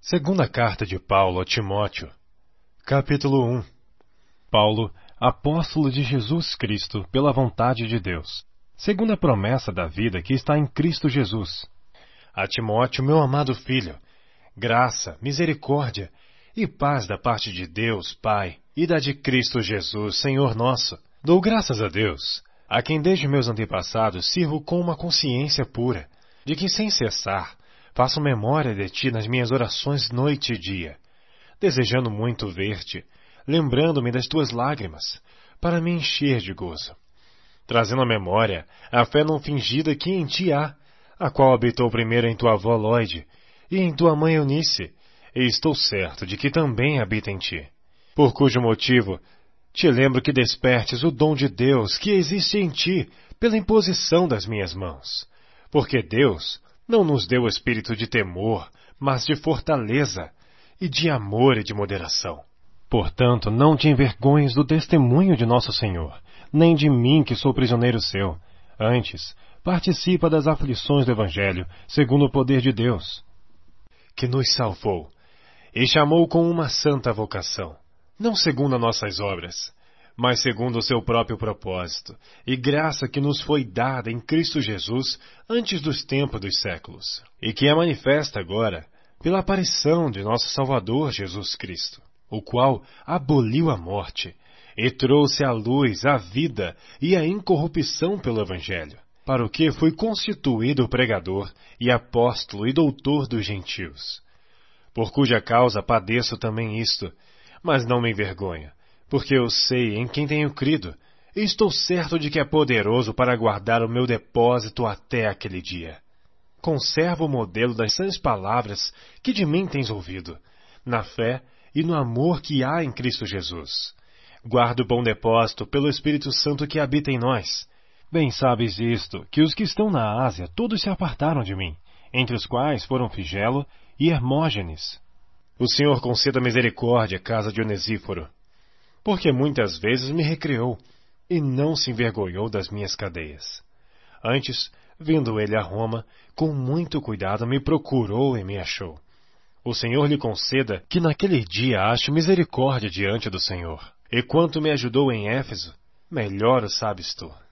Segunda carta de Paulo a Timóteo, capítulo 1. Paulo, apóstolo de Jesus Cristo, pela vontade de Deus, segundo a promessa da vida que está em Cristo Jesus. A Timóteo, meu amado filho, graça, misericórdia e paz da parte de Deus, Pai, e da de Cristo Jesus, Senhor nosso. Dou graças a Deus, a quem desde meus antepassados sirvo com uma consciência pura, de que sem cessar faço memória de ti nas minhas orações noite e dia, desejando muito ver-te, lembrando-me das tuas lágrimas, para me encher de gozo, trazendo à memória a fé não fingida que em ti há, a qual habitou primeiro em tua avó Lóide e em tua mãe Eunice, e estou certo de que também habita em ti, por cujo motivo te lembro que despertes o dom de Deus que existe em ti pela imposição das minhas mãos, porque Deus não nos deu espírito de temor, mas de fortaleza, e de amor e de moderação. Portanto, não te envergonhes do testemunho de nosso Senhor, nem de mim que sou prisioneiro seu. Antes, participa das aflições do Evangelho, segundo o poder de Deus, que nos salvou, e chamou com uma santa vocação, não segundo as nossas obras, mas segundo o seu próprio propósito, e graça que nos foi dada em Cristo Jesus antes dos tempos dos séculos, e que é manifesta agora pela aparição de nosso Salvador Jesus Cristo, o qual aboliu a morte e trouxe à luz a vida e a incorrupção pelo Evangelho, para o que fui constituído pregador e apóstolo e doutor dos gentios, por cuja causa padeço também isto, mas não me envergonho, porque eu sei em quem tenho crido, e estou certo de que é poderoso para guardar o meu depósito até aquele dia. Conservo o modelo das sãs palavras que de mim tens ouvido, na fé e no amor que há em Cristo Jesus. Guardo o bom depósito pelo Espírito Santo que habita em nós. Bem sabes isto, que os que estão na Ásia todos se apartaram de mim, entre os quais foram Figelo e Hermógenes. O Senhor conceda misericórdia à casa de Onesíforo, porque muitas vezes me recriou, e não se envergonhou das minhas cadeias. Antes, vindo ele a Roma, com muito cuidado me procurou e me achou. O Senhor lhe conceda que naquele dia ache misericórdia diante do Senhor. E quanto me ajudou em Éfeso, melhor o sabes tu.